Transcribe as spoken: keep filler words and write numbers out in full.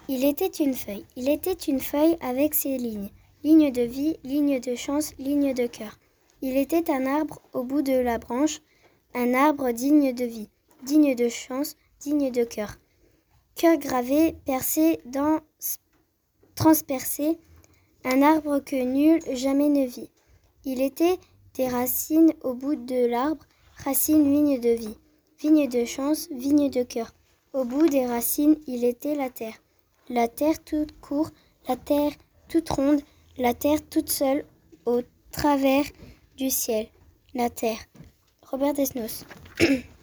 Il était une feuille. Il était une feuille avec ses lignes. Ligne de vie, ligne de chance, ligne de cœur. Il était un arbre au bout de la branche, un arbre digne de vie, digne de chance, digne de cœur. Cœur gravé, percé, dans, transpercé, un arbre que nul jamais ne vit. Il était des racines au bout de l'arbre, racines, vigne de vie, vigne de chance, vigne de cœur. Au bout des racines, il était la terre. La terre toute court, la terre toute ronde, la terre toute seule au travers du ciel. La terre. Robert Desnos.